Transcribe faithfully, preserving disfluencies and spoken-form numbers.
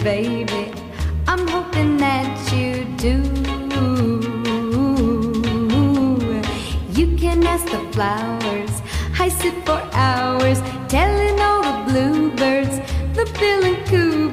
baby. I'm hoping that you do. You can ask the flowers. I sit for hours telling all the bluebirds, the bill and coo.